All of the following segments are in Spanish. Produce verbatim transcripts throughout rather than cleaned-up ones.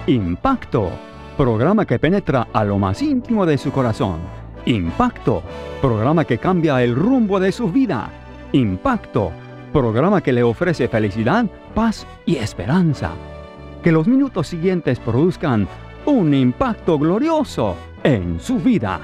Impacto, programa que penetra a lo más íntimo de su corazón. Impacto, programa que cambia el rumbo de su vida. Impacto, programa que le ofrece felicidad, paz y esperanza. Que los minutos siguientes produzcan un impacto glorioso en su vida.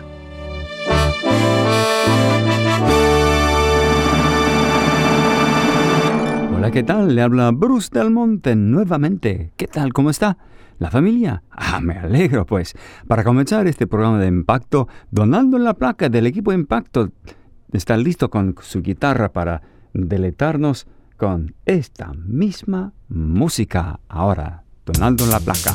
Hola, ¿qué tal? Le habla Bruce Del Monte nuevamente. ¿Qué tal? ¿Cómo está? ¿La familia? Ah, me alegro, pues. Para comenzar este programa de Impacto, Donaldo en la Placa del equipo Impacto está listo con su guitarra para deleitarnos con esta misma música. Ahora, Donaldo en la Placa.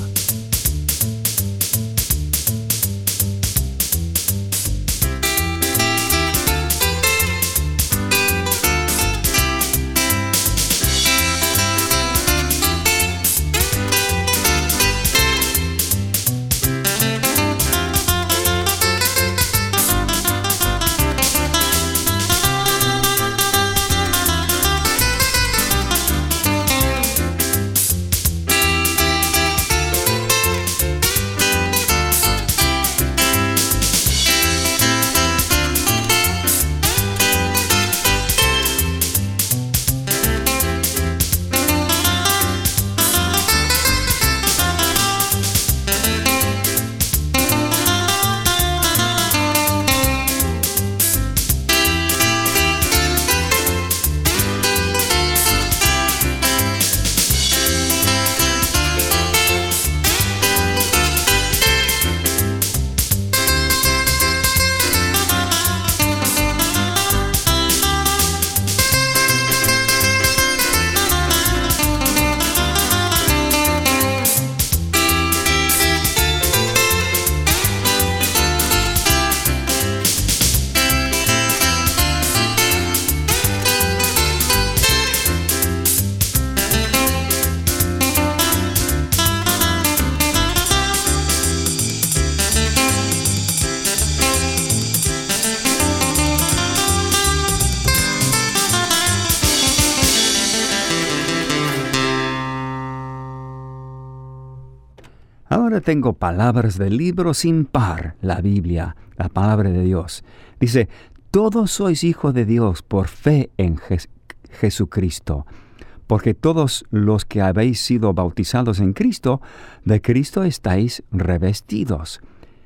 Ahora tengo palabras del libro sin par, la Biblia, la palabra de Dios. Dice, todos sois hijos de Dios por fe en Je- Jesucristo, porque todos los que habéis sido bautizados en Cristo, de Cristo estáis revestidos.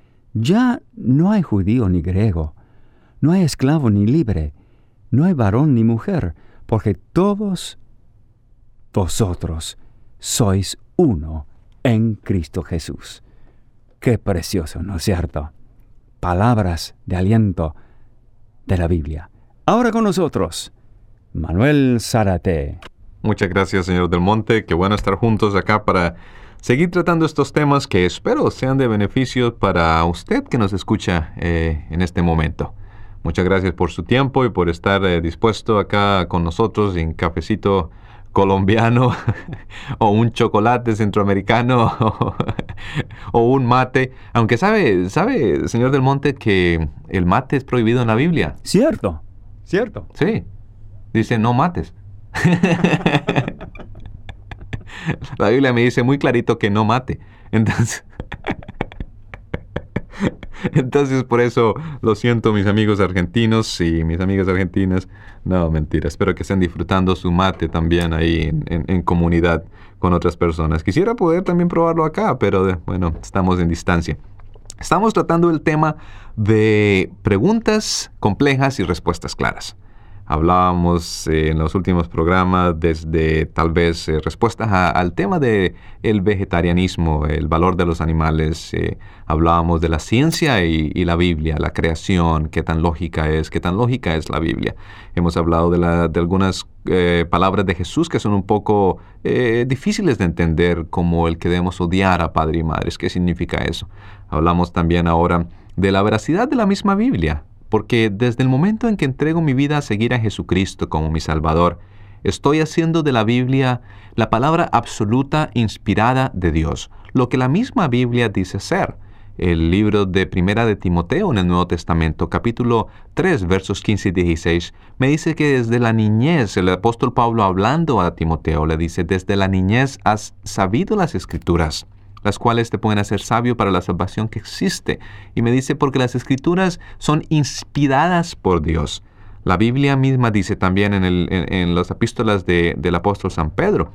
Ya no hay judío ni griego, no hay esclavo ni libre, no hay varón ni mujer, porque todos vosotros sois uno en Cristo Jesús. Qué precioso, ¿no es cierto? Palabras de aliento de la Biblia. Ahora con nosotros, Manuel Zárate. Muchas gracias, señor Del Monte. Qué bueno estar juntos acá para seguir tratando estos temas que espero sean de beneficio para usted que nos escucha eh, en este momento. Muchas gracias por su tiempo y por estar eh, dispuesto acá con nosotros en Cafecito colombiano o un chocolate centroamericano o, o un mate. Aunque sabe, sabe, señor Del Monte, que el mate es prohibido en la Biblia. Cierto, cierto. Sí, dice no mates. La Biblia me dice muy clarito que no mate. Entonces, entonces por eso lo siento, mis amigos argentinos y mis amigas argentinas. No, mentira. Espero que estén disfrutando su mate también ahí en, en, en comunidad con otras personas. Quisiera poder también probarlo acá, pero bueno, estamos en distancia. Estamos tratando el tema de preguntas complejas y respuestas claras. Hablábamos eh, en los últimos programas desde tal vez eh, respuestas a, al tema de el vegetarianismo, el valor de los animales. Eh, hablábamos de la ciencia y, y la Biblia, la creación, qué tan lógica es, qué tan lógica es la Biblia. Hemos hablado de, la, de algunas eh, palabras de Jesús que son un poco eh, difíciles de entender, como el que debemos odiar a padre y madres. ¿Qué significa eso? Hablamos también ahora de la veracidad de la misma Biblia. Porque desde el momento en que entrego mi vida a seguir a Jesucristo como mi Salvador, estoy haciendo de la Biblia la palabra absoluta inspirada de Dios, lo que la misma Biblia dice ser. El libro de Primera de Timoteo en el Nuevo Testamento, capítulo tres, versos quince y dieciséis, me dice que desde la niñez, el apóstol Pablo hablando a Timoteo, le dice, desde la niñez has sabido las Escrituras, las cuales te pueden hacer sabio para la salvación que existe. Y me dice, porque las Escrituras son inspiradas por Dios. La Biblia misma dice también en, el, en, en las epístolas de, del apóstol San Pedro,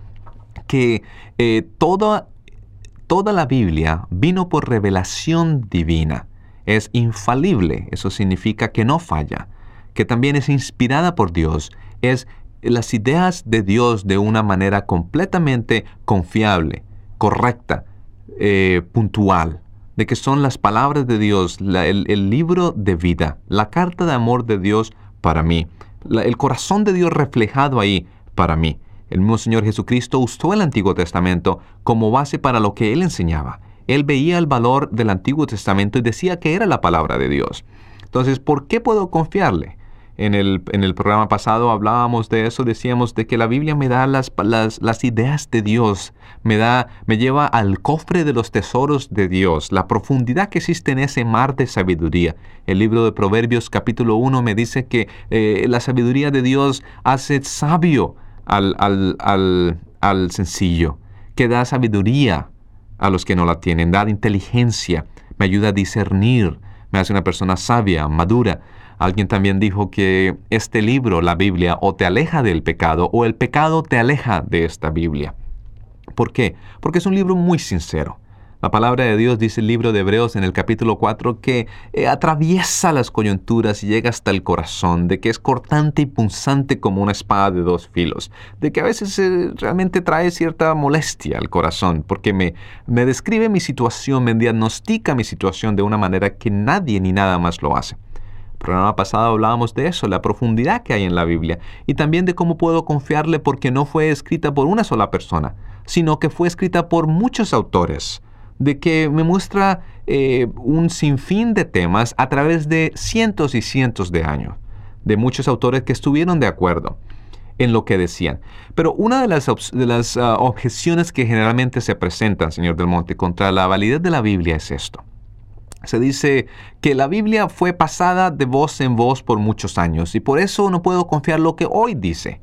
que eh, toda, toda la Biblia vino por revelación divina. Es infalible, eso significa que no falla, que también es inspirada por Dios, es las ideas de Dios de una manera completamente confiable, correcta, eh, puntual, de que son las palabras de Dios, la, el, el libro de vida, la carta de amor de Dios para mí, la, el corazón de Dios reflejado ahí para mí. El mismo Señor Jesucristo usó el Antiguo Testamento como base para lo que Él enseñaba. Él veía el valor del Antiguo Testamento y decía que era la palabra de Dios. Entonces, ¿por qué puedo confiarle? En el, en el programa pasado hablábamos de eso, decíamos de que la Biblia me da las, las, las ideas de Dios, me, da, me lleva al cofre de los tesoros de Dios, la profundidad que existe en ese mar de sabiduría. El libro de Proverbios capítulo uno me dice que eh, la sabiduría de Dios hace sabio al, al, al, al sencillo, que da sabiduría a los que no la tienen, da inteligencia, me ayuda a discernir, me hace una persona sabia, madura. Alguien también dijo que este libro, la Biblia, o te aleja del pecado, o el pecado te aleja de esta Biblia. ¿Por qué? Porque es un libro muy sincero. La palabra de Dios dice el libro de Hebreos en el capítulo cuatro que eh, atraviesa las coyunturas y llega hasta el corazón, de que es cortante y punzante como una espada de dos filos, de que a veces eh, realmente trae cierta molestia al corazón, porque me, me describe mi situación, me diagnostica mi situación de una manera que nadie ni nada más lo hace. El programa pasado hablábamos de eso, la profundidad que hay en la Biblia, y también de cómo puedo confiarle porque no fue escrita por una sola persona, sino que fue escrita por muchos autores, de que me muestra eh, un sinfín de temas a través de cientos y cientos de años, de muchos autores que estuvieron de acuerdo en lo que decían. Pero una de las, de las uh, objeciones que generalmente se presentan, señor Del Monte, contra la validez de la Biblia es esto. Se dice que la Biblia fue pasada de voz en voz por muchos años y por eso no puedo confiar lo que hoy dice.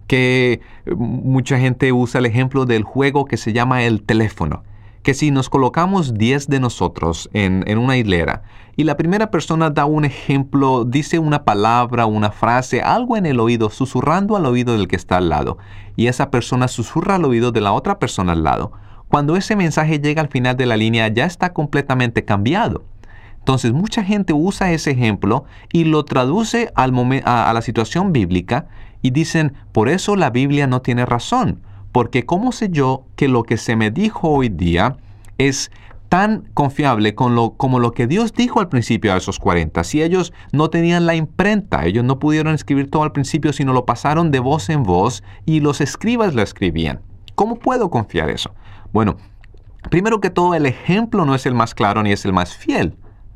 Que mucha gente usa el ejemplo del juego que se llama el teléfono. Que si nos colocamos diez de nosotros en, en una hilera y la primera persona da un ejemplo, dice una palabra, una frase, algo en el oído, susurrando al oído del que está al lado, y esa persona susurra al oído de la otra persona al lado, cuando ese mensaje llega al final de la línea ya está completamente cambiado. Entonces mucha gente usa ese ejemplo y lo traduce al momen- a, a la situación bíblica y dicen, por eso la Biblia no tiene razón, porque ¿cómo sé yo que lo que se me dijo hoy día es tan confiable con lo, como lo que Dios dijo al principio a esos cuarenta? Si ellos no tenían la imprenta, ellos no pudieron escribir todo al principio, sino lo pasaron de voz en voz y los escribas lo escribían. ¿Cómo puedo confiar eso? Bueno, primero que todo, el ejemplo no es el más claro ni es el más fiel.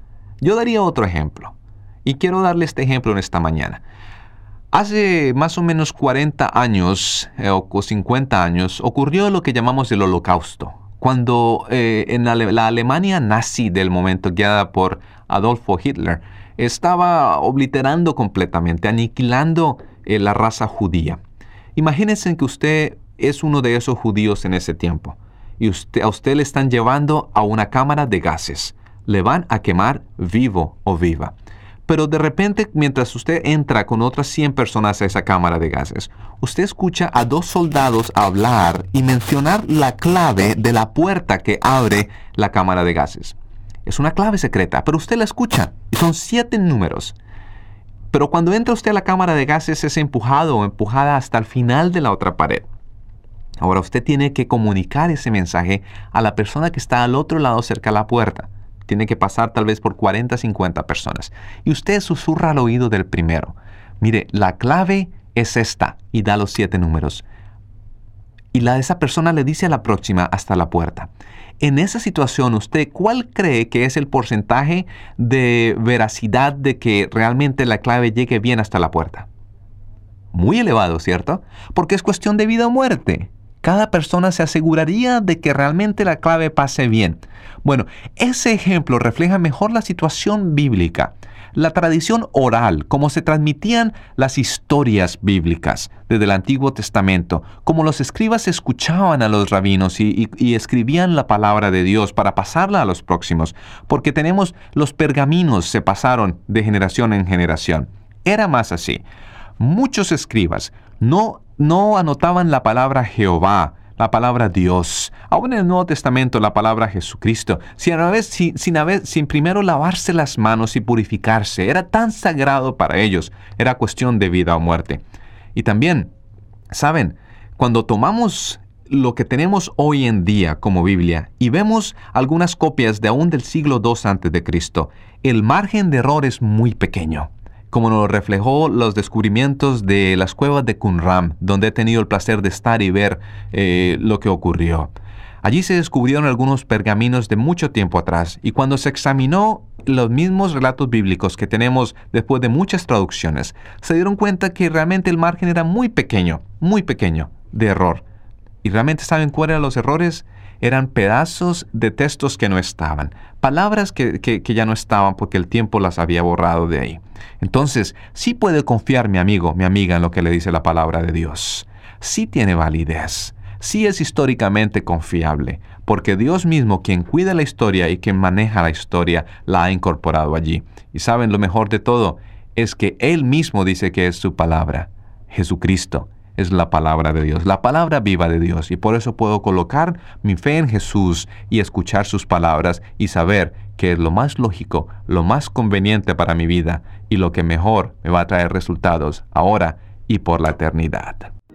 Yo daría otro ejemplo, y quiero darle este ejemplo en esta mañana. Hace más o menos cuarenta años eh, o cincuenta años ocurrió lo que llamamos el Holocausto, cuando eh, en la, la Alemania nazi del momento, guiada por Adolfo Hitler, estaba obliterando completamente, aniquilando eh, la raza judía. Imagínense que usted es uno de esos judíos en ese tiempo. Y usted, a usted le están llevando a una cámara de gases. Le van a quemar vivo o viva. Pero de repente, mientras usted entra con otras cien personas a esa cámara de gases, usted escucha a dos soldados hablar y mencionar la clave de la puerta que abre la cámara de gases. Es una clave secreta, pero usted la escucha y son siete números. Pero cuando entra usted a la cámara de gases es empujado o empujada hasta el final de la otra pared. Ahora usted tiene que comunicar ese mensaje a la persona que está al otro lado cerca de la puerta. Tiene que pasar tal vez por cuarenta, cincuenta personas. Y usted susurra al oído del primero. Mire, la clave es esta y da los siete números. Y la de esa persona le dice a la próxima hasta la puerta. En esa situación, ¿usted cuál cree que es el porcentaje de veracidad de que realmente la clave llegue bien hasta la puerta? Muy elevado, ¿cierto? Porque es cuestión de vida o muerte. Cada persona se aseguraría de que realmente la clave pase bien. Bueno, ese ejemplo refleja mejor la situación bíblica. la tradición oral, cómo se transmitían las historias bíblicas desde el Antiguo Testamento, cómo los escribas escuchaban a los rabinos y, y, y escribían la palabra de Dios para pasarla a los próximos, porque tenemos los pergaminos se pasaron de generación en generación. Era más así. Muchos escribas no, no anotaban la palabra Jehová, la palabra Dios, aún en el Nuevo Testamento la palabra Jesucristo, sin, haber, sin, sin, haber, sin primero lavarse las manos y purificarse. Era tan sagrado para ellos, era cuestión de vida o muerte. Y también, ¿saben? Cuando tomamos lo que tenemos hoy en día como Biblia y vemos algunas copias de aún del siglo dos antes de Cristo, el margen de error es muy pequeño, como nos reflejó los descubrimientos de las cuevas de Qumran, donde he tenido el placer de estar y ver eh, lo que ocurrió. Allí se descubrieron algunos pergaminos de mucho tiempo atrás, y cuando se examinó los mismos relatos bíblicos que tenemos después de muchas traducciones, se dieron cuenta que realmente el margen era muy pequeño, muy pequeño de error. ¿Y realmente saben cuáles eran los errores? Eran pedazos de textos que no estaban, palabras que, que, que ya no estaban porque el tiempo las había borrado de ahí. Entonces, sí puede confiar mi amigo, mi amiga, en lo que le dice la palabra de Dios. Sí tiene validez, sí es históricamente confiable, porque Dios mismo, quien cuida la historia y quien maneja la historia, la ha incorporado allí. Y saben, lo mejor de todo es que Él mismo dice que es su palabra, Jesucristo. Es la palabra de Dios, la palabra viva de Dios, y por eso puedo colocar mi fe en Jesús y escuchar sus palabras y saber que es lo más lógico, lo más conveniente para mi vida y lo que mejor me va a traer resultados ahora y por la eternidad.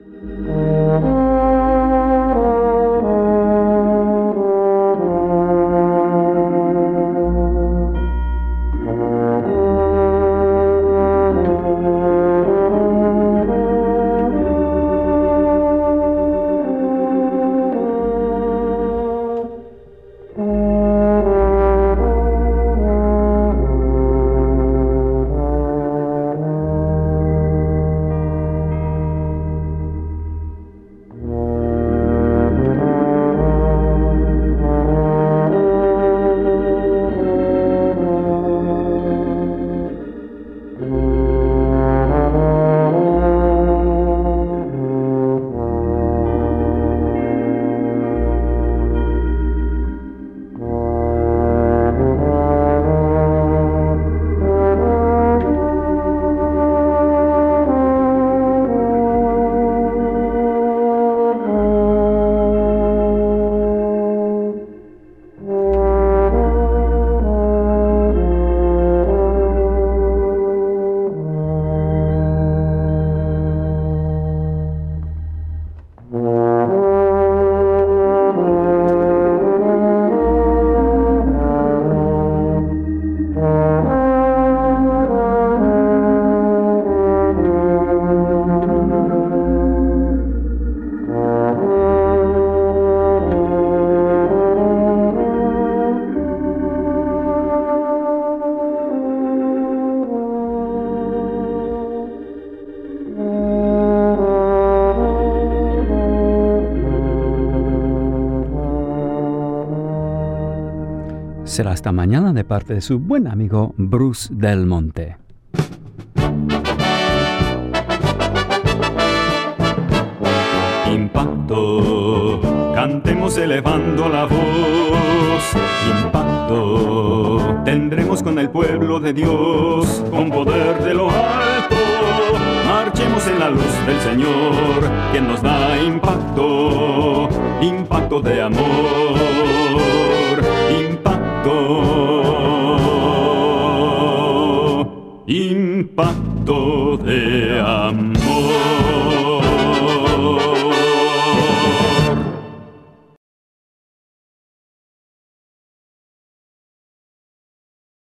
Será hasta mañana de parte de su buen amigo Bruce Del Monte. Impacto, cantemos elevando la voz. Impacto, tendremos con el pueblo de Dios, con poder de lo alto. Marchemos en la luz del Señor, quien nos da impacto, impacto de amor.